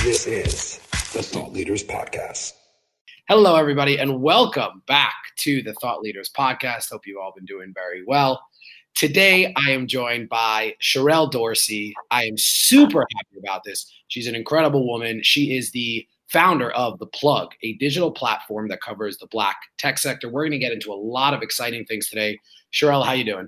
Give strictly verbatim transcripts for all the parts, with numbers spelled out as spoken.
This is the Thought Leaders Podcast. Hello, everybody, and welcome back to the Thought Leaders Podcast. Hope you've all been doing very well. Today, I am joined by Sherelle Dorsey. I am super happy about this. She's an incredible woman. She is the founder of The Plug, a digital platform that covers the Black tech sector. We're going to get into a lot of exciting things today. Sherelle, how you doing?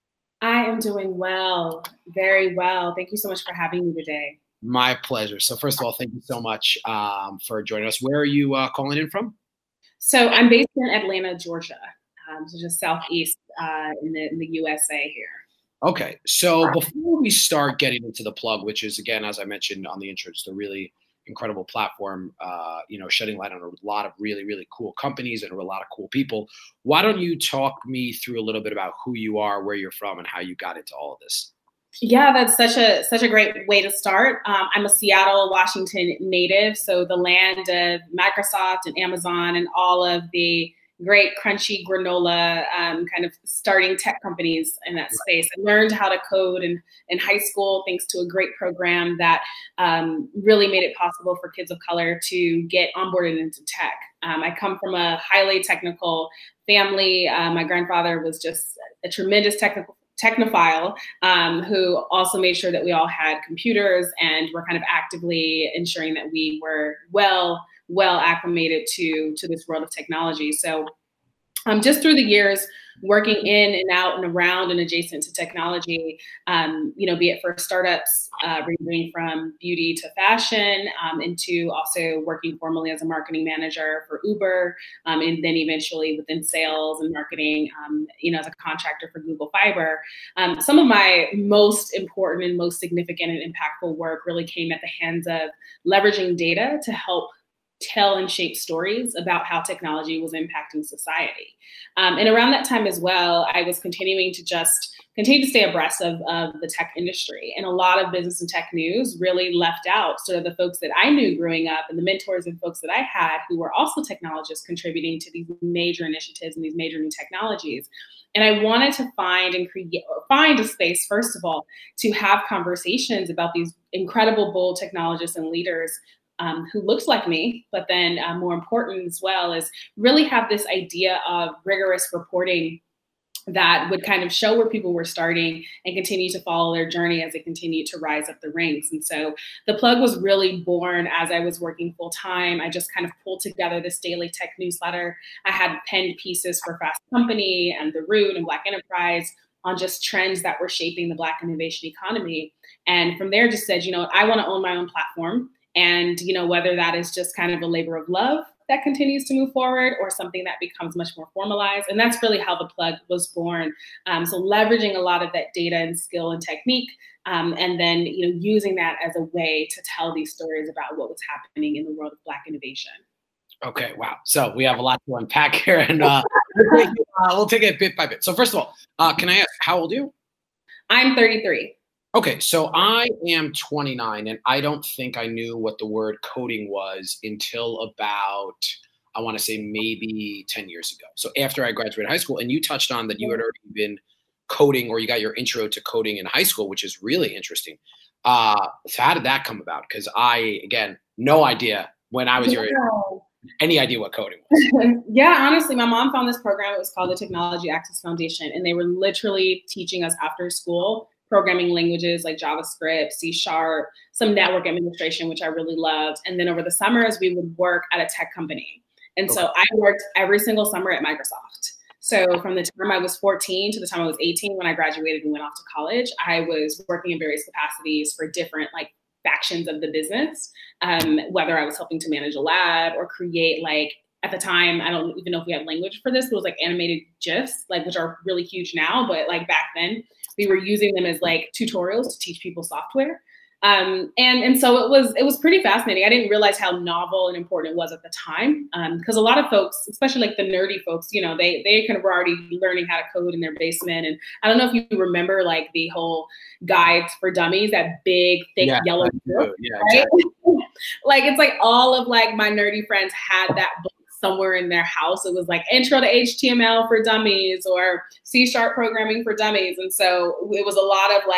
I am doing well, very well. Thank you so much for having me today. My pleasure. So first of all, thank you so much um, for joining us. Where are you uh, calling in from? So I'm based in Atlanta, Georgia, um, so just southeast uh, in the in the U S A here. Okay. So before we start getting into The Plug, which is, again, as I mentioned on the intro, it's a really incredible platform, uh, you know, shedding light on a lot of really, really cool companies and a lot of cool people. Why don't you talk me through a little bit about who you are, where you're from, and how you got into all of this? Yeah, that's such a such a great way to start. Um, I'm a Seattle, Washington native, so the land of Microsoft and Amazon and all of the great crunchy granola um, kind of starting tech companies in that space. I learned how to code in, in high school thanks to a great program that um, really made it possible for kids of color to get onboarded into tech. Um, I come from a highly technical family. Uh, my grandfather was just a tremendous technical technophile um, who also made sure that we all had computers and were kind of actively ensuring that we were well, well acclimated to, to this world of technology. So um, just through the years, working in and out and around and adjacent to technology, um, you know, be it for startups, uh, ranging from beauty to fashion, um, into also working formally as a marketing manager for Uber, um, and then eventually within sales and marketing, um, you know, as a contractor for Google Fiber. Um, some of my most important and most significant and impactful work really came at the hands of leveraging data to help tell and shape stories about how technology was impacting society. Um, and around that time as well, I was continuing to just continue to stay abreast of, of the tech industry. And a lot of business and tech news really left out sort of the folks that I knew growing up and the mentors and folks that I had who were also technologists contributing to these major initiatives and these major new technologies. And I wanted to find and create, find a space, first of all, to have conversations about these incredible, bold technologists and leaders Um, who looks like me, but then uh, more important as well is really have this idea of rigorous reporting that would kind of show where people were starting and continue to follow their journey as they continue to rise up the ranks. And so The Plug was really born as I was working full time. I just kind of pulled together this daily tech newsletter. I had penned pieces for Fast Company and The Root and Black Enterprise on just trends that were shaping the Black innovation economy. And from there just said, you know, I want to own my own platform. And, you know, whether that is just kind of a labor of love that continues to move forward or something that becomes much more formalized. And that's really how The Plug was born. Um, so leveraging a lot of that data and skill and technique, um, and then, you know, using that as a way to tell these stories about what was happening in the world of Black innovation. Okay, wow. So we have a lot to unpack here, and uh, we'll, take it, uh, we'll take it bit by bit. So first of all, uh, can I ask, how old are you? I'm thirty-three. Okay, so I am twenty-nine, and I don't think I knew what the word coding was until about, I want to say maybe ten years ago. So after I graduated high school, and you touched on that you had already been coding, or you got your intro to coding in high school, which is really interesting. Uh, so how did that come about? Because I, again, no idea when I was your age, any idea what coding was. Yeah, honestly, my mom found this program. It was called the Technology Access Foundation, and they were literally teaching us after school programming languages like JavaScript, C Sharp, some network administration, which I really loved. And then over the summers, we would work at a tech company. And so I worked every single summer at Microsoft. So from the time I was fourteen to the time I was eighteen, when I graduated and went off to college, I was working in various capacities for different like factions of the business, um, whether I was helping to manage a lab or create like, at the time, I don't even know if we had language for this, but it was like animated GIFs, like which are really huge now, but like back then, we were using them as like tutorials to teach people software. Um, and, and so it was, it was pretty fascinating. I didn't realize how novel and important it was at the time. Um, cause a lot of folks, especially like the nerdy folks, you know, they, they kind of were already learning how to code in their basement. And I don't know if you remember like the whole Guides for Dummies, that big, thick Yeah, yellow book, yeah, right? exactly. Like, it's like all of like my nerdy friends had that book somewhere in their house. It was like Intro to H T M L for Dummies or C Sharp programming for dummies. And so it was a lot of like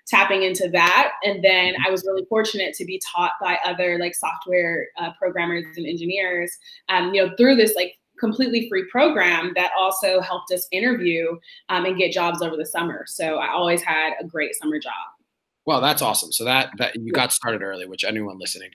tapping into that. And then I was really fortunate to be taught by other like software uh, programmers and engineers, um, you know, through this like completely free program that also helped us interview um, and get jobs over the summer. So I always had a great summer job. Well, that's awesome. So that that you got started early, which anyone listening,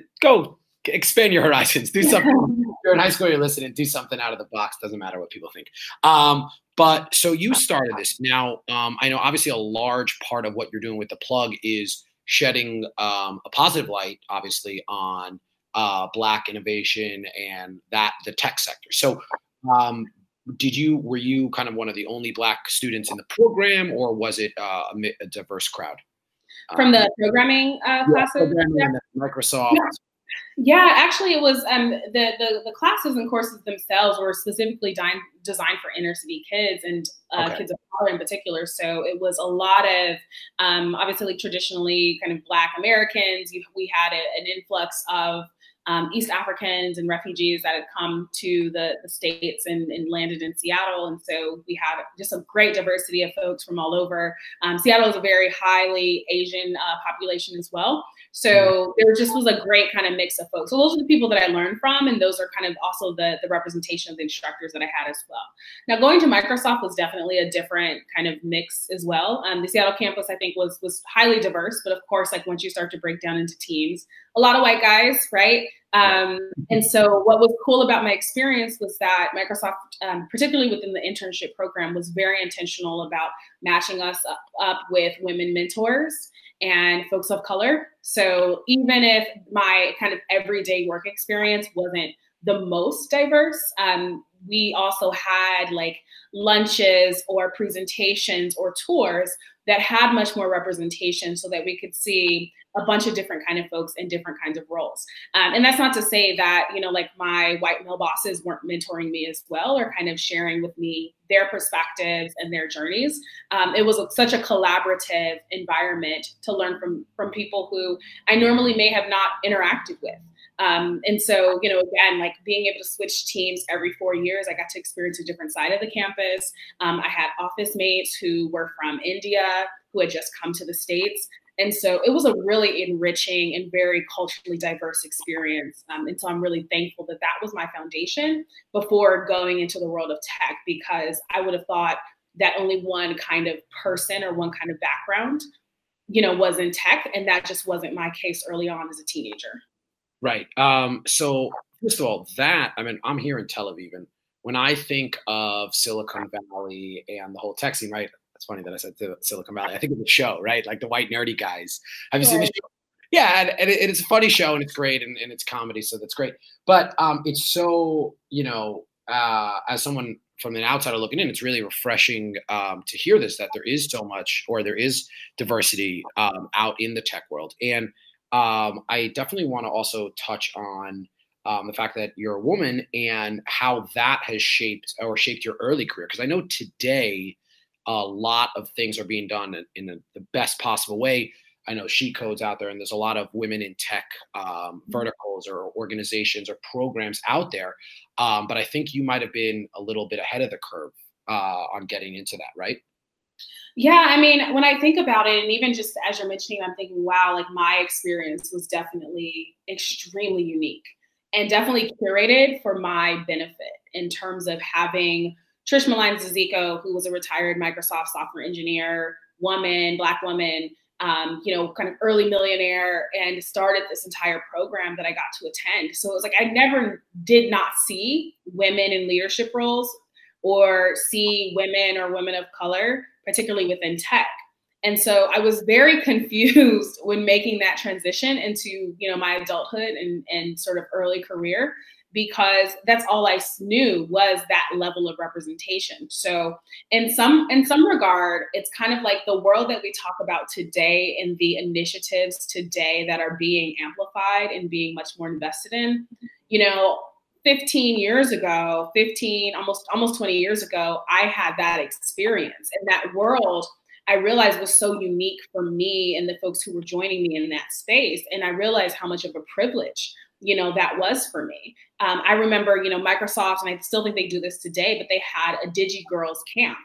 go expand your horizons. Do something. You're in high school, you're listening. Do something out of the box. Doesn't matter what people think. Um, but so you started this. Now, um, I know obviously a large part of what you're doing with the plug is shedding um, a positive light, obviously, on uh, Black innovation and that the tech sector. So, um, did you were you kind of one of the only Black students in the program, or was it uh, a, a diverse crowd? From the programming uh, yeah, classes? Programming and Microsoft. Yeah. Yeah, actually, it was um, the, the the classes and courses themselves were specifically di- designed for inner city kids and uh, okay. kids of color in particular. So it was a lot of um, obviously like traditionally kind of Black Americans. You, we had a, an influx of um, East Africans and refugees that had come to the, the States and, and landed in Seattle. And so we had just a great diversity of folks from all over. Um, Seattle is a very highly Asian uh, population as well. So there just was a great kind of mix of folks. So those are the people that I learned from, and those are kind of also the, the representation of the instructors that I had as well. Now, going to Microsoft was definitely a different kind of mix as well. Um, the Seattle campus, I think, was was highly diverse, but of course, like once you start to break down into teams, a lot of white guys, right? Um, and so what was cool about my experience was that Microsoft, um, particularly within the internship program, was very intentional about matching us up, up with women mentors and folks of color. So even if my kind of everyday work experience wasn't the most diverse, um, we also had like lunches or presentations or tours that had much more representation so that we could see a bunch of different kind of folks in different kinds of roles. Um, and that's not to say that, you know, like my white male bosses weren't mentoring me as well, or kind of sharing with me their perspectives and their journeys. Um, it was a, such a collaborative environment to learn from, from people who I normally may have not interacted with. Um, and so, you know, again, like being able to switch teams every four years, I got to experience a different side of the campus. Um, I had office mates who were from India, who had just come to the States. And so it was a really enriching and very culturally diverse experience. Um, and so I'm really thankful that that was my foundation before going into the world of tech, because I would have thought that only one kind of person or one kind of background, you know, was in tech. And that just wasn't my case early on as a teenager. Right. Um, so first of all, that, I mean, I'm here in Tel Aviv, and when I think of Silicon Valley and the whole tech scene, right? It's funny that I said Silicon Valley. I think of the show, right? Like the white nerdy guys. Have you seen the show? Yeah, and, and it, it's a funny show, and it's great, and, and it's comedy, so that's great. But um, it's so, you know, uh, as someone from an outsider looking in, it's really refreshing um, to hear this, that there is so much, or there is diversity um, out in the tech world. And um, I definitely want to also touch on um, the fact that you're a woman and how that has shaped or shaped your early career. Because I know today, a lot of things are being done in, in the, the best possible way. I know She Code's out there, and there's a lot of women in tech um, verticals or organizations or programs out there. Um, but I think you might have been a little bit ahead of the curve uh, on getting into that, right? Yeah, I mean, when I think about it, and even just as you're mentioning, I'm thinking, wow, like my experience was definitely extremely unique and definitely curated for my benefit in terms of having Trish Malign-Zizico, who was a retired Microsoft software engineer, woman, Black woman, um, you know, kind of early millionaire, and started this entire program that I got to attend. So it was like I never did not see women in leadership roles or see women or women of color, particularly within tech. And so I was very confused when making that transition into, you know, my adulthood and, and sort of early career, because that's all I knew was that level of representation. So in some in some regard, it's kind of like the world that we talk about today and the initiatives today that are being amplified and being much more invested in, you know, fifteen years ago, fifteen, almost almost twenty years ago, I had that experience. And that world, I realized, was so unique for me and the folks who were joining me in that space. And I realized how much of a privilege, you know, that was for me. Um, I remember, you know, Microsoft, and I still think they do this today, but they had a Digi Girls camp.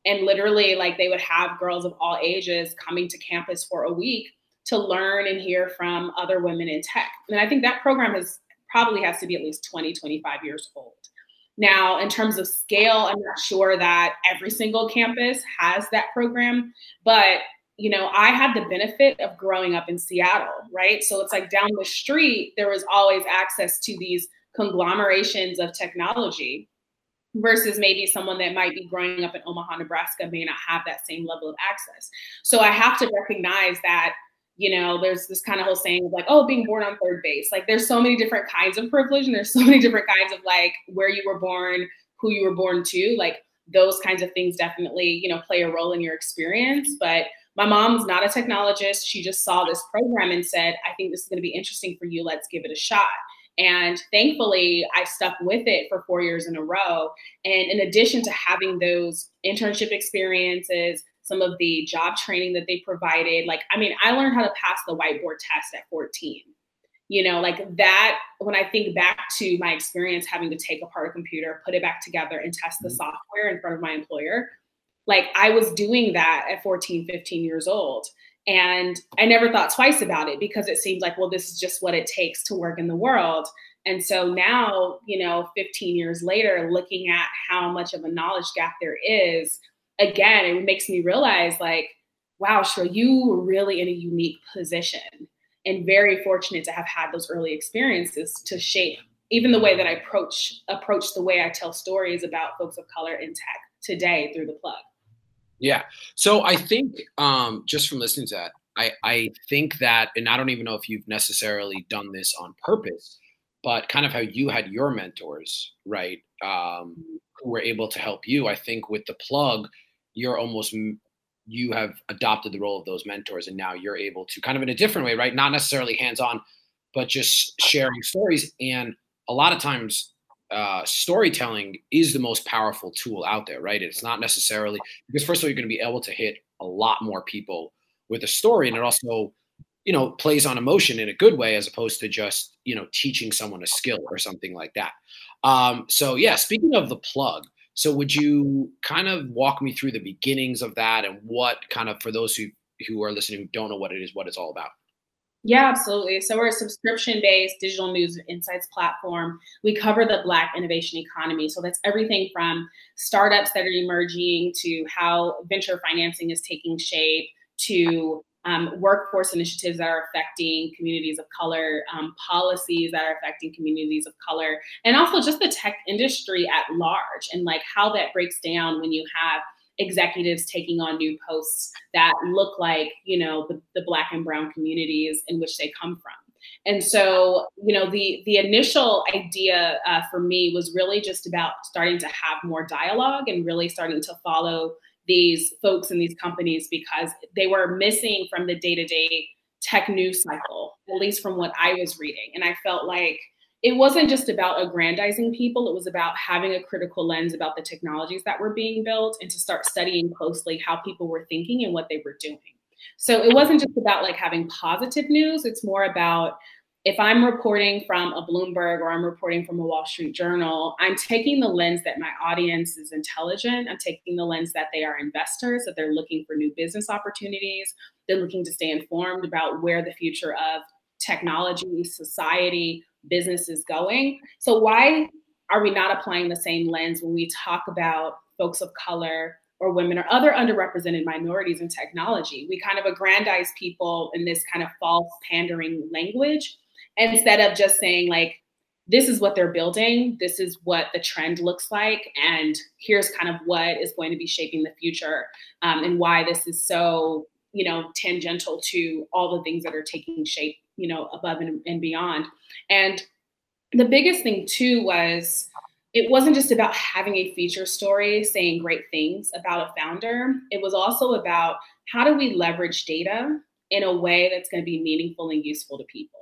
And literally, like, they would have girls of all ages coming to campus for a week to learn and hear from other women in tech. And I think that program has probably has to be at least twenty, twenty-five years old. Now, in terms of scale, I'm not sure that every single campus has that program, but you know, I had the benefit of growing up in Seattle, right? So it's like down the street, there was always access to these conglomerations of technology versus maybe someone that might be growing up in Omaha, Nebraska may not have that same level of access. So I have to recognize that, you know, there's this kind of whole saying of like, oh, being born on third base. Like there's so many different kinds of privilege and there's so many different kinds of like where you were born, who you were born to, like those kinds of things definitely, you know, play a role in your experience. But my mom's not a technologist. She just saw this program and said, I think this is going to be interesting for you. Let's give it a shot. And thankfully, I stuck with it for four years in a row. And in addition to having those internship experiences, some of the job training that they provided, like, I mean, I learned how to pass the whiteboard test at fourteen. You know, like that, when I think back to my experience having to take apart a computer, put it back together and test the software in front of my employer, like I was doing that at fourteen, fifteen years old. And I never thought twice about it because it seemed like, well, this is just what it takes to work in the world. And so now, you know, fifteen years later, looking at how much of a knowledge gap there is, again, it makes me realize like, wow, Shreya, you were really in a unique position and very fortunate to have had those early experiences to shape even the way that I approach, approach the way I tell stories about folks of color in tech today through the plug. Yeah. So I think um, just from listening to that, I, I think that, and I don't even know if you've necessarily done this on purpose, but kind of how you had your mentors, right, um, who were able to help you. I think with the plug, you're almost, you have adopted the role of those mentors and now you're able to kind of in a different way, right? Not necessarily hands-on, but just sharing stories. And a lot of times, Uh, storytelling is the most powerful tool out there, right? It's not necessarily because first of all, you're going to be able to hit a lot more people with a story. And it also, you know, plays on emotion in a good way, as opposed to just, you know, teaching someone a skill or something like that. Um, so yeah, speaking of the plug, so would you kind of walk me through the beginnings of that and what kind of, for those who, who are listening, who don't know what it is, what it's all about? Yeah, absolutely. So we're a subscription-based digital news and insights platform. We cover the Black innovation economy. So that's everything from startups that are emerging to how venture financing is taking shape to um, workforce initiatives that are affecting communities of color, um, policies that are affecting communities of color, and also just the tech industry at large and like how that breaks down when you have executives taking on new posts that look like, you know, the, the Black and brown communities in which they come from. And so, you know, the, the initial idea uh, for me was really just about starting to have more dialogue and really starting to follow these folks in these companies because they were missing from the day-to-day tech news cycle, at least from what I was reading. And I felt like it wasn't just about aggrandizing people. It was about having a critical lens about the technologies that were being built and to start studying closely how people were thinking and what they were doing. So it wasn't just about like having positive news. It's more about if I'm reporting from a Bloomberg or I'm reporting from a Wall Street Journal, I'm taking the lens that my audience is intelligent. I'm taking the lens that they are investors, that they're looking for new business opportunities. They're looking to stay informed about where the future of technology, society, business is going. So why are we not applying the same lens when we talk about folks of color or women or other underrepresented minorities in technology? We kind of aggrandize people in this kind of false pandering language instead of just saying like, this is what they're building, this is what the trend looks like, and here's kind of what is going to be shaping the future um, and why this is so, you know, tangential to all the things that are taking shape, you know, above and, and beyond. And the biggest thing too was it wasn't just about having a feature story saying great things about a founder. It was also about how do we leverage data in a way that's going to be meaningful and useful to people.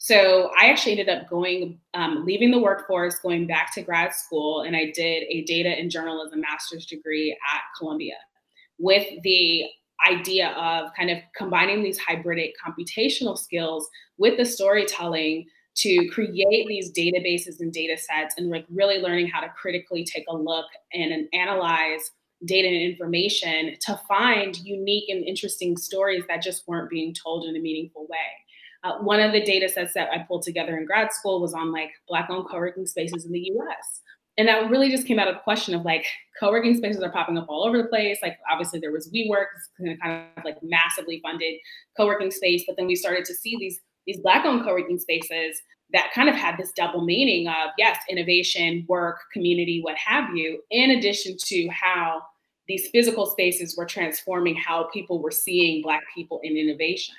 So I actually ended up going, um, leaving the workforce, going back to grad school, and I did a data and journalism master's degree at Columbia with the idea of kind of combining these hybridic computational skills with the storytelling to create these databases and data sets and like really learning how to critically take a look and, and analyze data and information to find unique and interesting stories that just weren't being told in a meaningful way. Uh, one of the data sets that I pulled together in grad school was on like Black-owned co-working spaces in the U S. And that really just came out of the question of like co-working spaces are popping up all over the place. Like obviously there was WeWork, kind of like massively funded co-working space, but then we started to see these, these Black-owned co-working spaces that kind of had this double meaning of, yes, innovation, work, community, what have you, in addition to how these physical spaces were transforming how people were seeing Black people in innovation.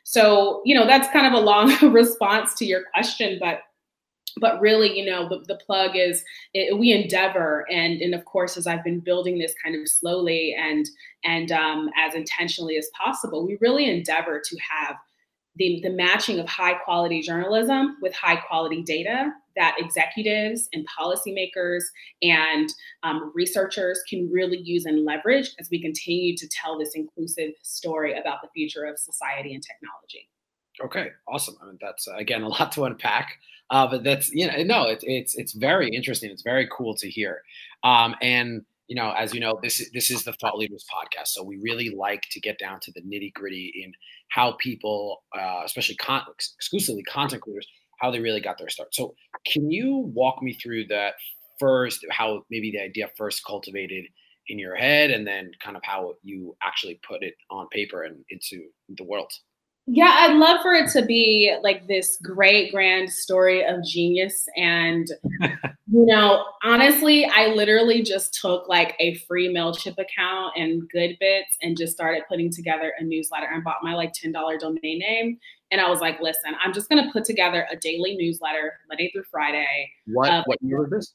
So, you know, that's kind of a long response to your question, but but really, you know, the, the plug is it, we endeavor, and and of course, as I've been building this kind of slowly and and um, as intentionally as possible, we really endeavor to have The, the matching of high quality journalism with high quality data that executives and policymakers and um, researchers can really use and leverage as we continue to tell this inclusive story about the future of society and technology. Okay, awesome. I mean, that's, uh, again, a lot to unpack, uh, but that's, you know, no, it's, it's, it's very interesting. It's very cool to hear. Um, and, you know, as you know, this, this is the Thought Leaders podcast. So we really like to get down to the nitty gritty in how people, uh, especially con- exclusively content creators, how they really got their start. So can you walk me through that first, how maybe the idea first cultivated in your head, and then kind of how you actually put it on paper and into the world? Yeah, I'd love for it to be like this great grand story of genius. And, you know, honestly, I literally just took like a free MailChimp account and GoodBits and just started putting together a newsletter and bought my like ten dollar domain name. And I was like, listen, I'm just going to put together a daily newsletter Monday through Friday. What, uh, what year was this?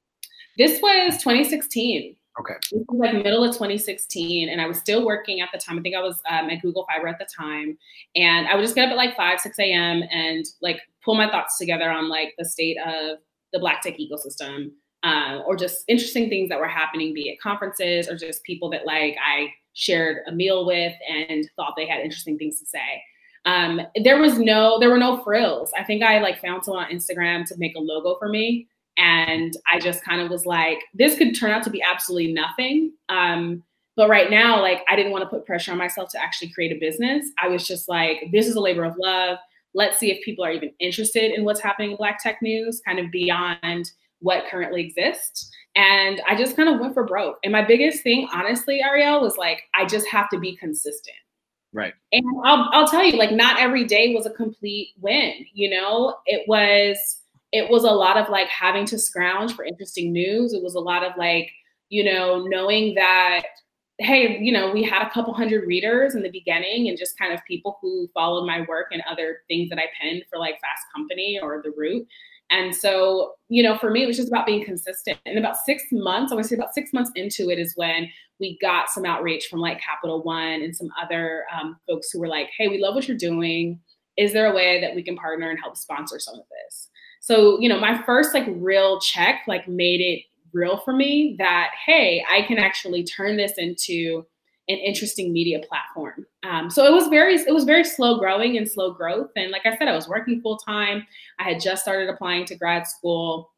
This was twenty sixteen. Okay. This was like middle of twenty sixteen, and I was still working at the time. I think I was um, at Google Fiber at the time, and I would just get up at like five, six a.m. and like pull my thoughts together on like the state of the Black tech ecosystem, uh, or just interesting things that were happening, be it conferences or just people that like I shared a meal with and thought they had interesting things to say. Um, there was no, there were no frills. I think I like found someone on Instagram to make a logo for me. And I just kind of was like, this could turn out to be absolutely nothing. Um, but right now, like, I didn't want to put pressure on myself to actually create a business. I was just like, this is a labor of love. Let's see if people are even interested in what's happening in Black tech news, kind of beyond what currently exists. And I just kind of went for broke. And my biggest thing, honestly, Ariel, was like, I just have to be consistent. Right. And I'll, I'll tell you, like, not every day was a complete win. You know, it was, it was a lot of like having to scrounge for interesting news. It was a lot of like, you know, knowing that, hey, you know, we had a couple hundred readers in the beginning and just kind of people who followed my work and other things that I penned for like Fast Company or The Root. And so, you know, for me, it was just about being consistent. And about six months, I want to say about six months into it is when we got some outreach from like Capital One and some other um, folks who were like, hey, we love what you're doing. Is there a way that we can partner and help sponsor some of this? So, you know, my first like real check like made it real for me that, hey, I can actually turn this into an interesting media platform. Um, so it was very, it was very slow growing and slow growth. And like I said, I was working full time. I had just started applying to grad school.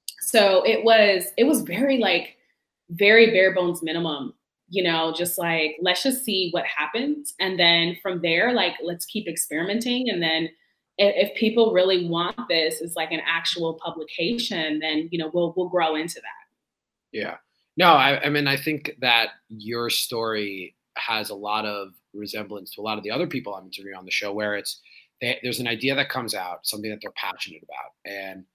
So it was, it was very like, very bare bones minimum, you know, just like, let's just see what happens. And then from there, like, let's keep experimenting. And then if, if people really want this as like an actual publication, then, you know, we'll, we'll grow into that. Yeah. No, I, I mean, I think that your story has a lot of resemblance to a lot of the other people I'm interviewing on the show, where it's, they, there's an idea that comes out, something that they're passionate about, and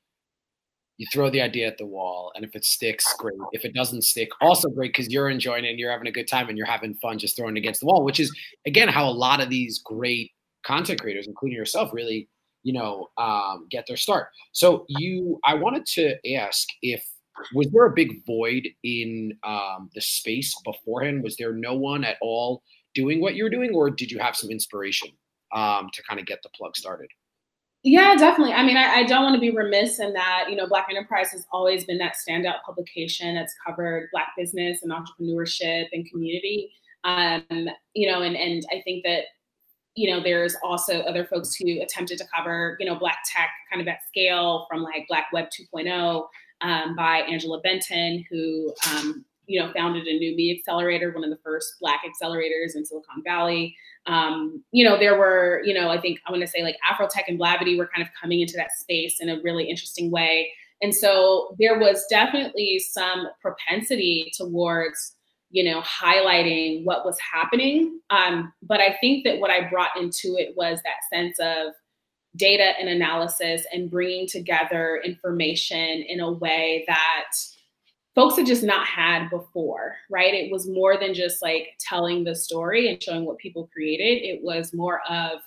you throw the idea at the wall, and if it sticks, great. If it doesn't stick, also great, because you're enjoying it and you're having a good time and you're having fun just throwing it against the wall, which is, again, how a lot of these great content creators, including yourself, really, you know, um, get their start. So you, I wanted to ask if, was there a big void in um, the space beforehand? Was there no one at all doing what you were doing, or did you have some inspiration um, to kind of get the plug started? Yeah, definitely. I mean, I, I don't want to be remiss in that, you know, Black Enterprise has always been that standout publication that's covered Black business and entrepreneurship and community. Um, you know, and, and I think that, you know, there's also other folks who attempted to cover, you know, Black tech kind of at scale, from like Black Web two point oh um, by Angela Benton, who um, you know, founded a New Me Accelerator, one of the first Black accelerators in Silicon Valley. Um, you know, there were, you know, I think I want to say like Afrotech and Blavity were kind of coming into that space in a really interesting way. And so there was definitely some propensity towards, you know, highlighting what was happening. Um, but I think that what I brought into it was that sense of data and analysis and bringing together information in a way that folks had just not had before, right? It was more than just like telling the story and showing what people created. It was more of,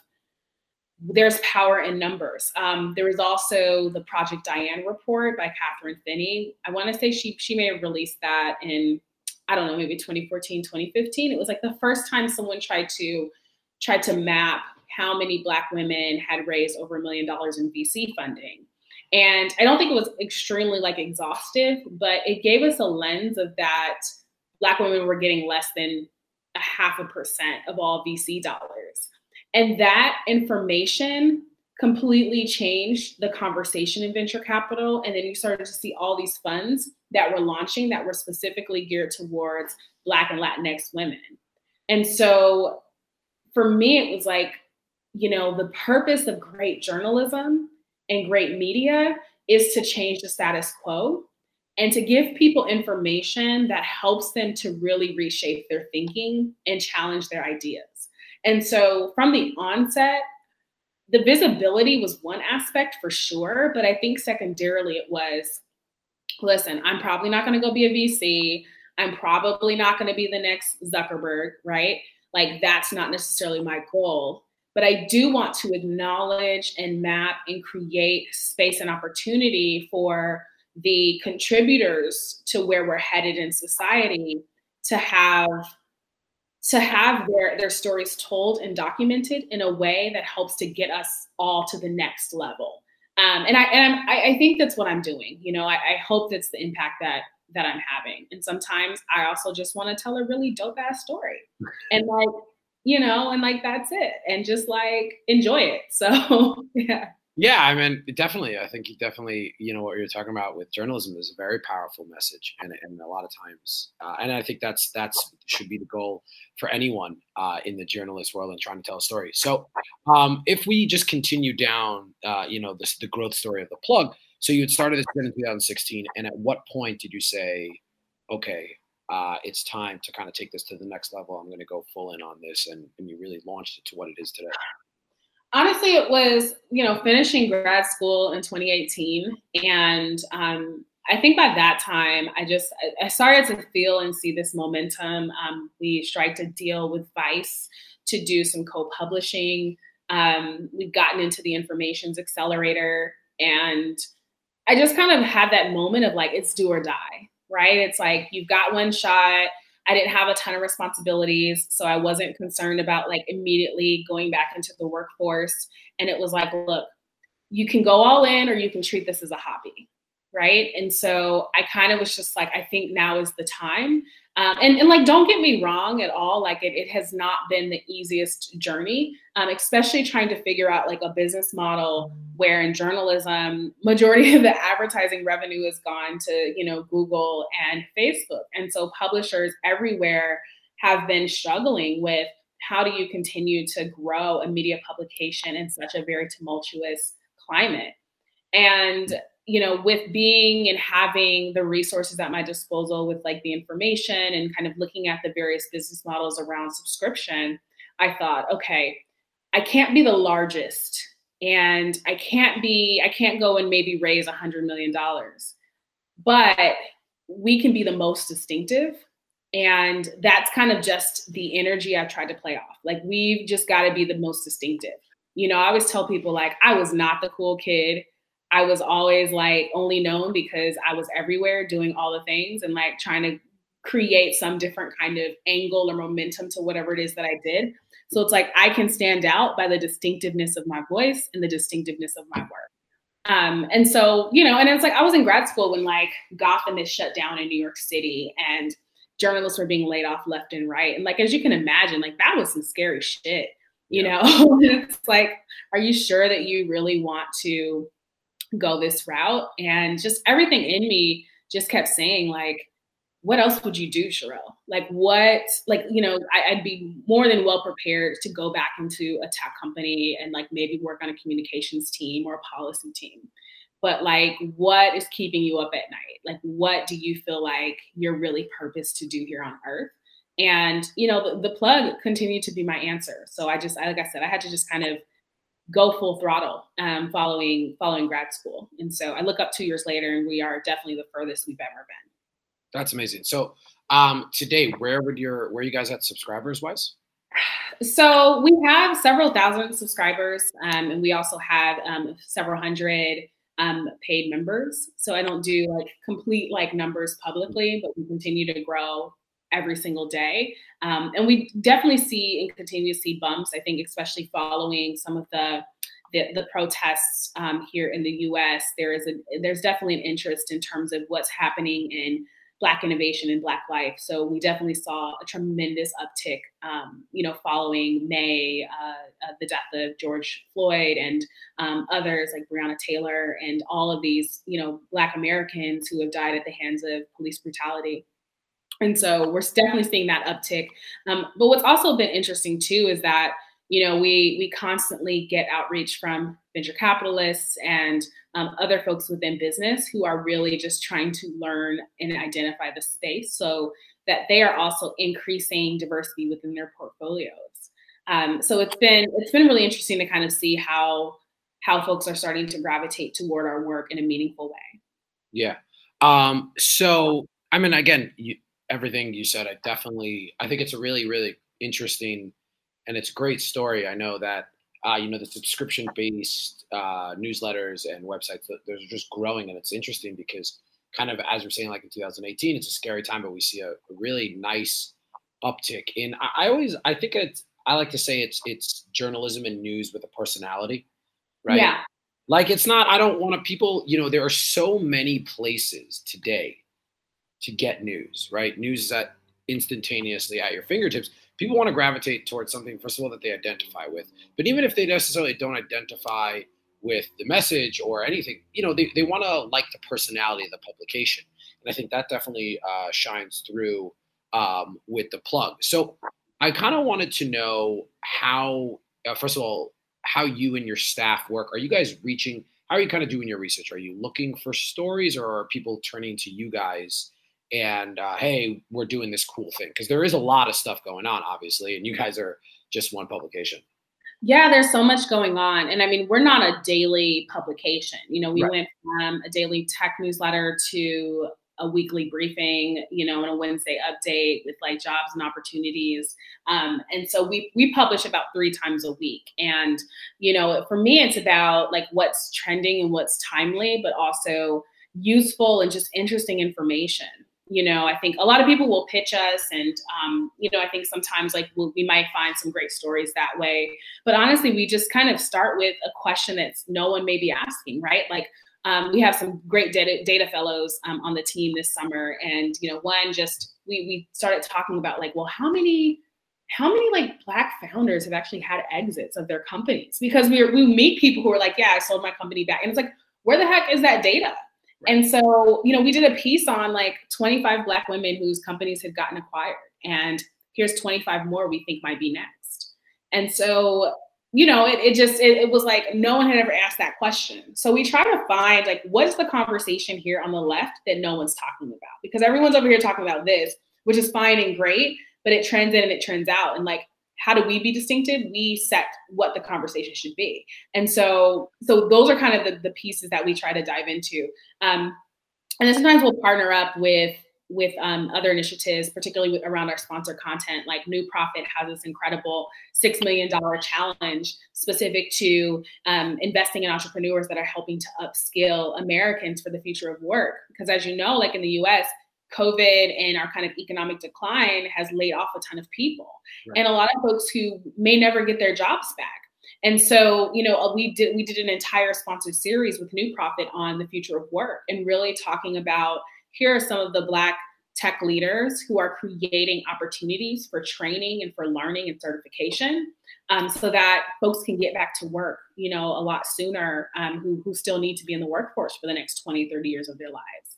there's power in numbers. Um, there was also the Project Diane report by Catherine Finney. I want to say she she may have released that in, I don't know, maybe twenty fourteen, twenty fifteen. It was like the first time someone tried to tried to map how many Black women had raised over a million dollars in V C funding. And I don't think it was extremely like exhaustive, but it gave us a lens of that Black women were getting less than a half a percent of all V C dollars. And that information completely changed the conversation in venture capital. And then you started to see all these funds that were launching that were specifically geared towards Black and Latinx women. And so for me, it was like, you know, the purpose of great journalism and great media is to change the status quo and to give people information that helps them to really reshape their thinking and challenge their ideas. And so from the onset, the visibility was one aspect for sure, but I think secondarily it was, listen, I'm probably not going to go be a V C. I'm probably not going to be the next Zuckerberg, right? Like that's not necessarily my goal, but I do want to acknowledge and map and create space and opportunity for the contributors to where we're headed in society to have to have their, their stories told and documented in a way that helps to get us all to the next level. Um, and I, and I'm, I, I think that's what I'm doing. You know, I, I hope that's the impact that that I'm having. And sometimes I also just want to tell a really dope ass story and like, you know, and like, that's it. And just like, enjoy it. So, yeah. Yeah, I mean, definitely. I think you definitely, you know, what you're talking about with journalism is a very powerful message, and and a lot of times, uh, and I think that's that's should be the goal for anyone uh, in the journalist world and trying to tell a story. So, um, if we just continue down, uh, you know, this the growth story of the plug. So you had started this in two thousand sixteen, and at what point did you say, okay, uh, it's time to kind of take this to the next level? I'm going to go full in on this, and, and you really launched it to what it is today. Honestly, it was, you know, finishing grad school in twenty eighteen. And um, I think by that time, I just, I started to feel and see this momentum. Um, we striked a deal with Vice to do some co-publishing. Um, we've gotten into the Informations Accelerator. And I just kind of had that moment of like, it's do or die, right? It's like, you've got one shot. I didn't have a ton of responsibilities, so I wasn't concerned about like immediately going back into the workforce. And it was like, look, you can go all in or you can treat this as a hobby, right? And so I kind of was just like, I think now is the time. Um, and, and like, don't get me wrong at all. Like it, it has not been the easiest journey, um, especially trying to figure out like a business model where in journalism, majority of the advertising revenue has gone to, you know, Google and Facebook. And so publishers everywhere have been struggling with how do you continue to grow a media publication in such a very tumultuous climate. And you know, with being and having the resources at my disposal with like the information and kind of looking at the various business models around subscription, I thought, okay, I can't be the largest and I can't be, I can't go and maybe raise a hundred million dollars, but we can be the most distinctive. And that's kind of just the energy I've tried to play off. Like we've just got to be the most distinctive. You know, I always tell people like, I was not the cool kid. I was always like only known because I was everywhere doing all the things and like trying to create some different kind of angle or momentum to whatever it is that I did. So it's like, I can stand out by the distinctiveness of my voice and the distinctiveness of my work. Um, and so, you know, and it's like, I was in grad school when like Gotham is shut down in New York City and journalists were being laid off left and right. And like, as you can imagine, like that was some scary shit, you yeah. know, it's like, are you sure that you really want to go this route? And just everything in me just kept saying like, what else would you do, Sherelle? Like what, like, you know, I, I'd be more than well prepared to go back into a tech company and like maybe work on a communications team or a policy team. But like, what is keeping you up at night? Like, what do you feel like you're really purposed to do here on earth? And, you know, the, the plug continued to be my answer. So I just, like I said, I had to just kind of go full throttle um, following, following grad school. And so I look up two years later and we are definitely the furthest we've ever been. That's amazing. So um, today, where would your, where are you guys at subscribers wise? So we have several thousand subscribers um, and we also have um, several hundred um, paid members. So I don't do like complete like numbers publicly, but we continue to grow every single day. Um, and we definitely see and continue to see bumps, I think, especially following some of the the, the protests um, here in the U S. There is a, there's definitely an interest in terms of what's happening in Black innovation and Black life. So we definitely saw a tremendous uptick, um, you know, following May, uh, uh, the death of George Floyd and um, others like Breonna Taylor and all of these, you know, Black Americans who have died at the hands of police brutality. And so we're definitely seeing that uptick. Um, but what's also been interesting too is that, you know, we we constantly get outreach from venture capitalists and um, other folks within business who are really just trying to learn and identify the space so that they are also increasing diversity within their portfolios. Um, so it's been it's been really interesting to kind of see how how folks are starting to gravitate toward our work in a meaningful way. Yeah. Um, so I mean, again, you, everything you said, I definitely I think it's a really really interesting. And it's a great story. I know that, uh, you know, the subscription-based uh, newsletters and websites, they're just growing. And it's interesting because kind of, as we're saying, like in two thousand eighteen, it's a scary time, but we see a, a really nice uptick in, I, I always, I think it's, I like to say it's, it's journalism and news with a personality, right? Yeah. Like it's not, I don't want to, people, you know, there are so many places today to get news, right? News is at instantaneously at your fingertips. People want to gravitate towards something, first of all, that they identify with. But even if they necessarily don't identify with the message or anything, you know, they, they want to like the personality of the publication. And I think that definitely uh, shines through um, with the plug. So I kind of wanted to know how, uh, first of all, how you and your staff work. Are you guys reaching, how are you kind of doing your research? Are you looking for stories or are people turning to you guys and uh, hey, we're doing this cool thing? Because there is a lot of stuff going on, obviously, and you guys are just one publication. Yeah, there's so much going on. And I mean, we're not a daily publication. You know, we right. went from a daily tech newsletter to a weekly briefing, you know, and a Wednesday update with like jobs and opportunities. Um, and so we we publish about three times a week. And, you know, for me, it's about like what's trending and what's timely, but also useful and just interesting information. You know, I think a lot of people will pitch us and, um, you know, I think sometimes like we'll, we might find some great stories that way. But honestly, we just kind of start with a question that's no one may be asking, right? Like um, we have some great data, data fellows um, on the team this summer. And, you know, one just, we, we started talking about like, well, how many, how many like Black founders have actually had exits of their companies? Because we we meet people who are like, yeah, I sold my company back. And it's like, where the heck is that data? And so, you know, we did a piece on like twenty-five Black women whose companies had gotten acquired. And here's twenty-five more we think might be next. And so, you know, it, it just, it, it was like, no one had ever asked that question. So we try to find like, what's the conversation here on the left that no one's talking about? Because everyone's over here talking about this, which is fine and great, but it trends in and it trends out. And like, how do we be distinctive? We set what the conversation should be. And so, so those are kind of the, the pieces that we try to dive into. Um, and then sometimes we'll partner up with, with um, other initiatives, particularly with, around our sponsor content. Like New Profit has this incredible six million dollars challenge specific to um, investing in entrepreneurs that are helping to upskill Americans for the future of work. Because as you know, like in the U S, COVID and our kind of economic decline has laid off a ton of people, right. And a lot of folks who may never get their jobs back. And so, you know, we did we did an entire sponsored series with New Profit on the future of work and really talking about here are some of the Black tech leaders who are creating opportunities for training and for learning and certification um, so that folks can get back to work, you know, a lot sooner, um, who, who still need to be in the workforce for the next twenty, thirty years of their lives.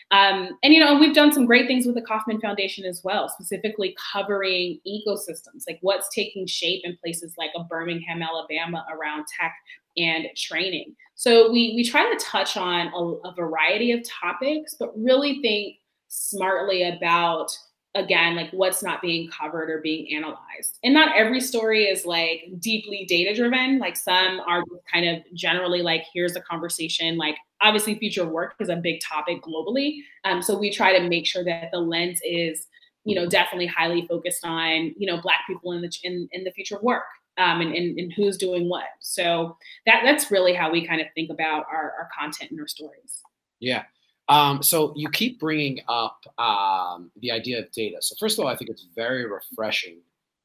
Um, and, you know, we've done some great things with the Kauffman Foundation as well, specifically covering ecosystems, like what's taking shape in places like a Birmingham, Alabama around tech and training. So we, we try to touch on a, a variety of topics, but really think smartly about, again, like what's not being covered or being analyzed. And not every story is like deeply data driven. Like some are kind of generally like, here's a conversation. Like obviously future work is a big topic globally. Um, so we try to make sure that the lens is, you know, definitely highly focused on, you know, Black people in the, in, in the future of work. Um, and, and, and who's doing what. So that that's really how we kind of think about our, our content and our stories. Yeah. Um, so you keep bringing up um, the idea of data. So first of all, I think it's very refreshing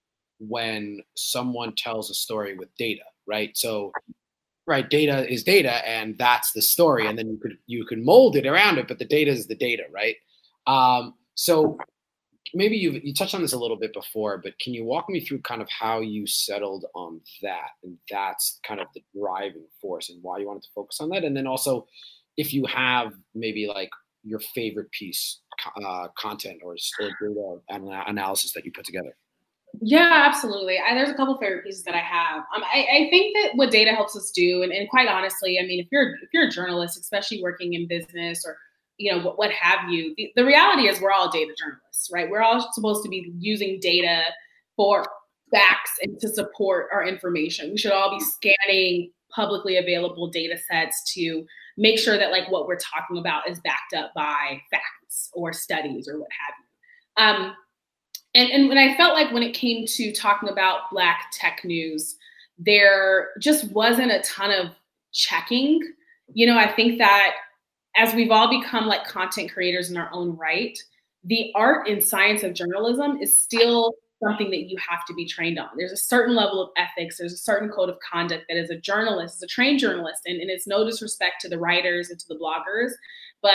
when someone tells a story with data, right? So, right, data is data, and that's the story, and then you could you could mold it around it, but the data is the data, right? Um, so maybe you you touched on this a little bit before, but can you walk me through kind of how you settled on that, and that's kind of the driving force, and why you wanted to focus on that, and then also, if you have maybe like your favorite piece, uh, content or, or data anal- analysis that you put together. Yeah, absolutely. I, there's a couple favorite pieces that I have. Um, I, I think that what data helps us do, and, and quite honestly, I mean, if you're if you're a journalist, especially working in business or you know what, what have you, the, the reality is we're all data journalists, right? We're all supposed to be using data for facts and to support our information. We should all be scanning publicly available data sets to make sure that like what we're talking about is backed up by facts or studies or what have you. Um, and, and when I felt like when it came to talking about Black tech news, there just wasn't a ton of checking. You know, I think that as we've all become like content creators in our own right, the art and science of journalism is still something that you have to be trained on. There's a certain level of ethics. There's a certain code of conduct that as a journalist, as a trained journalist, and, and it's no disrespect to the writers and to the bloggers, but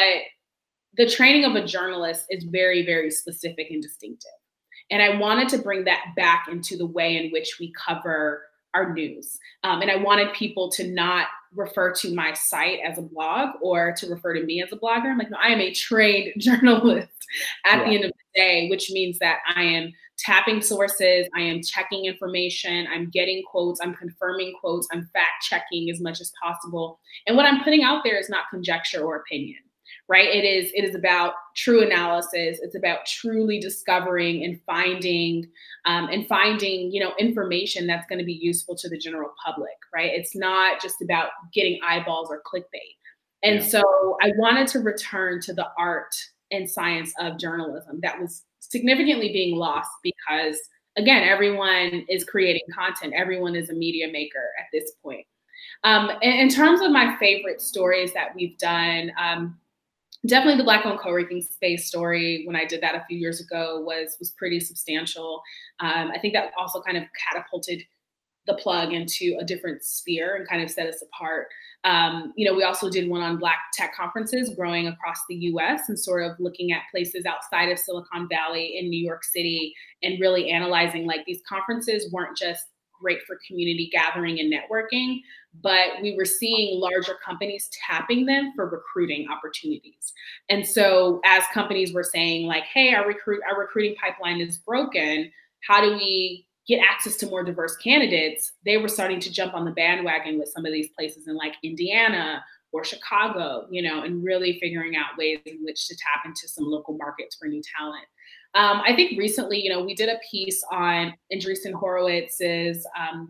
the training of a journalist is very, very specific and distinctive. And I wanted to bring that back into the way in which we cover our news. Um, and I wanted people to not refer to my site as a blog or to refer to me as a blogger. I'm like, no, I am a trained journalist at yeah. the end of the day, which means that I am tapping sources, I am checking information, I'm getting quotes, I'm confirming quotes, I'm fact checking as much as possible. And what I'm putting out there is not conjecture or opinion, right? It is, it is about true analysis. It's about truly discovering and finding um, and finding, you know, information that's going to be useful to the general public, right? It's not just about getting eyeballs or clickbait. And yeah. so I wanted to return to the art and science of journalism that was significantly being lost because, again, everyone is creating content. Everyone is a media maker at this point. Um, in, in terms of my favorite stories that we've done, um, definitely the Black-owned co-working space story when I did that a few years ago was, was pretty substantial. Um, I think that also kind of catapulted the plug into a different sphere and kind of set us apart. Um, you know, we also did one on Black tech conferences growing across the U S and sort of looking at places outside of Silicon Valley in New York City and really analyzing like these conferences weren't just great for community gathering and networking, but we were seeing larger companies tapping them for recruiting opportunities. And so as companies were saying like, hey, our recruit, our recruiting pipeline is broken, how do we get access to more diverse candidates? They were starting to jump on the bandwagon with some of these places in like Indiana or Chicago, you know, and really figuring out ways in which to tap into some local markets for new talent. Um, I think recently, you know, we did a piece on Andreessen Horowitz's um,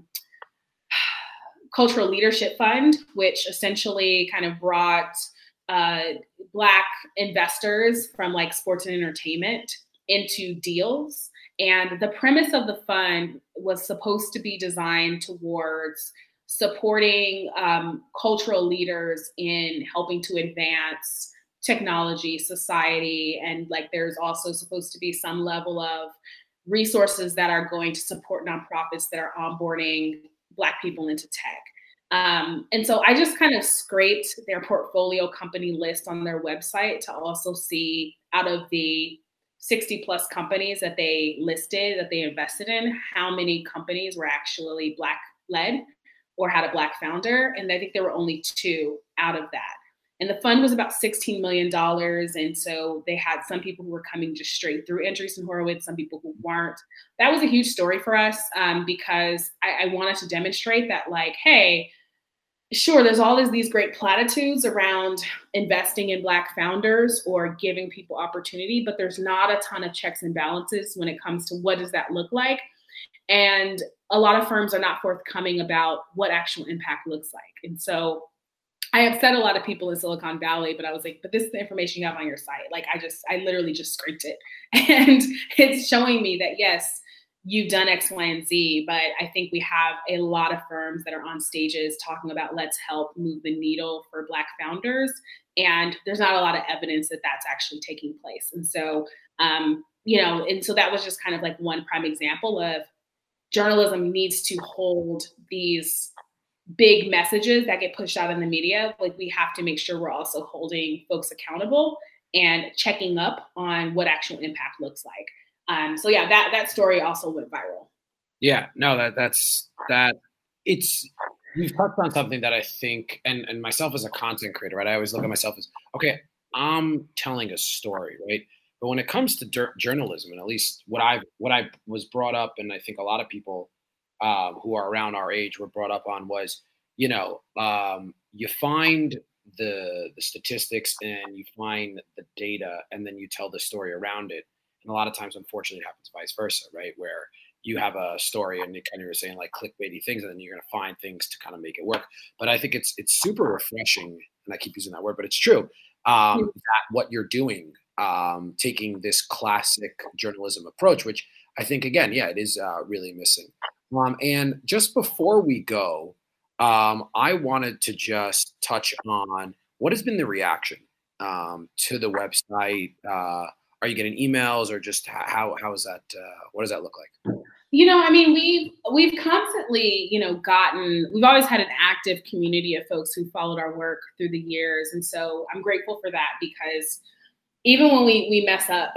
Cultural Leadership Fund, which essentially kind of brought uh, Black investors from like sports and entertainment into deals. And the premise of the fund was supposed to be designed towards supporting um, cultural leaders in helping to advance technology, society, and like there's also supposed to be some level of resources that are going to support nonprofits that are onboarding Black people into tech. Um, and so I just kind of scraped their portfolio company list on their website to also see out of the sixty plus companies that they listed, that they invested in, how many companies were actually Black led or had a Black founder. And I think there were only two out of that. And the fund was about sixteen million dollars. And so they had some people who were coming just straight through Andreessen Horowitz, some people who weren't. That was a huge story for us um, because I, I wanted to demonstrate that, like, hey, sure, there's all these, these great platitudes around investing in Black founders or giving people opportunity, but there's not a ton of checks and balances when it comes to what does that look like. And a lot of firms are not forthcoming about what actual impact looks like. And so I upset a lot of people in Silicon Valley, but I was like, but this is the information you have on your site. Like, I just, I literally just scraped it. And it's showing me that, yes, you've done X, Y, and Z, but I think we have a lot of firms that are on stages talking about let's help move the needle for Black founders. And there's not a lot of evidence that that's actually taking place. And so, um, you know, and so that was just kind of like one prime example of journalism needs to hold these big messages that get pushed out in the media. Like, we have to make sure we're also holding folks accountable and checking up on what actual impact looks like. Um, so yeah, that, that story also went viral. Yeah, no, that that's, that it's, you've touched on something that I think, and, and myself as a content creator, right? I always look at myself as, okay, I'm telling a story, right? But when it comes to dur- journalism, and at least what I what I was brought up, and I think a lot of people um, who are around our age were brought up on was, you know, um, you find the the statistics and you find the data, and then you tell the story around it. And a lot of times, unfortunately, it happens vice versa, right? Where you have a story and you kind of are saying like clickbaity things, and then you're going to find things to kind of make it work. But I think it's it's super refreshing, and I keep using that word, but it's true, um, that what you're doing, um, taking this classic journalism approach, which I think, again, yeah, it is uh, really missing. Um, and just before we go, um, I wanted to just touch on what has been the reaction um, to the website. Uh, Are you getting emails, or just how how is that? Uh, what does that look like? You know, I mean, we've we've constantly, you know, gotten. We've always had an active community of folks who followed our work through the years, and so I'm grateful for that because even when we we mess up,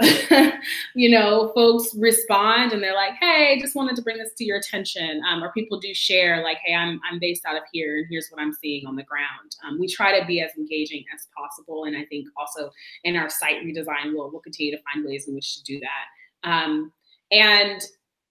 you know, folks respond and they're like, "Hey, just wanted to bring this to your attention," um, or people do share like, "Hey, I'm I'm based out of here, and here's what I'm seeing on the ground." Um, we try to be as engaging as possible, and I think also in our site redesign, we'll we'll continue to find ways in which to do that. Um, and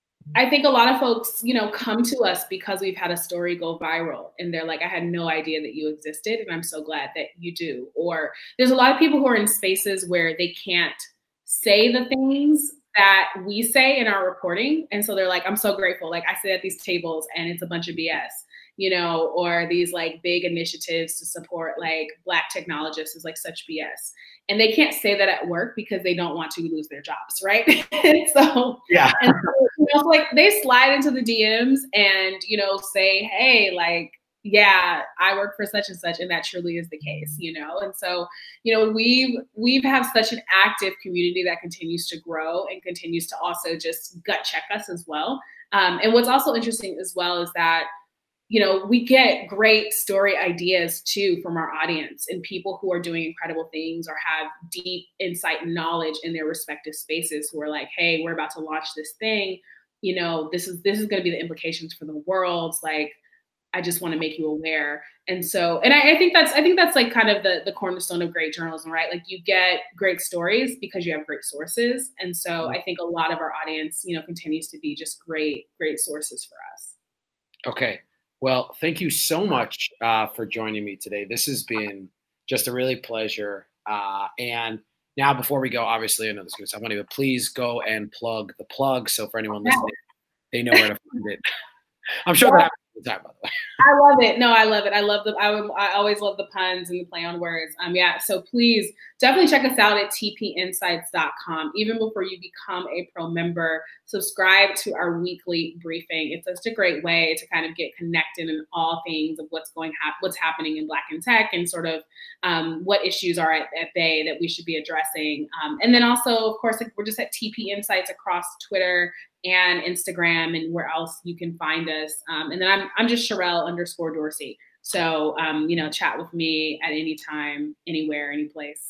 I think a lot of folks, you know, come to us because we've had a story go viral, and they're like, I had no idea that you existed, and I'm so glad that you do. Or there's a lot of people who are in spaces where they can't say the things that we say in our reporting. And so they're like, I'm so grateful. Like, I sit at these tables and it's a bunch of B S, you know, or these like big initiatives to support like Black technologists is like such B S. And they can't say that at work because they don't want to lose their jobs, right? And so, yeah, and so, you know, like they slide into the D Ms and, you know, say, hey, like, yeah, I work for such and such, and that truly is the case, you know? And so, you know, we've, we've have such an active community that continues to grow and continues to also just gut check us as well. Um, and what's also interesting as well is that, you know, we get great story ideas too from our audience and people who are doing incredible things or have deep insight and knowledge in their respective spaces who are like, hey, we're about to launch this thing. You know, this is, this is going to be the implications for the world. Like, I just want to make you aware. And so, and I, I think that's, I think that's like kind of the, the cornerstone of great journalism, right? Like, you get great stories because you have great sources. And so I think a lot of our audience, you know, continues to be just great, great sources for us. Okay. Well, thank you so much uh, for joining me today. This has been just a really pleasure. Uh, and now, before we go, obviously, I know this is going to sound funny, but please go and plug the plug. So for anyone listening, they know where to find it. I'm sure that happens all the time, by the way. I love it. No, I love it. I love the, I, I always love the puns and the play on words. Um, yeah. So please definitely check us out at T P insights dot com. Even before you become a pro member, subscribe to our weekly briefing. It's such a great way to kind of get connected in all things of what's going hap- what's happening in Black in tech and sort of um, what issues are at, at bay that we should be addressing. Um, and then also, of course, like, we're just at T P Insights across Twitter and Instagram and where else you can find us. Um, and then I'm I'm just Sherelle underscore Dorsey. So, um, you know, chat with me at any time, anywhere, any place.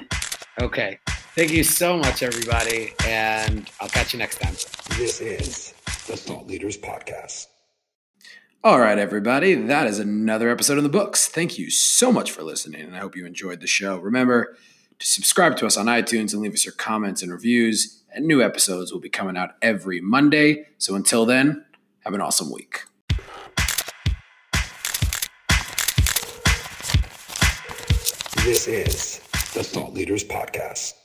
Okay. Thank you so much, everybody. And I'll catch you next time. This is the Thought Leaders Podcast. All right, everybody, that is another episode in the books. Thank you so much for listening, and I hope you enjoyed the show. Remember to subscribe to us on iTunes and leave us your comments and reviews, and new episodes will be coming out every Monday. So until then, have an awesome week. This is the Thought Leaders Podcast.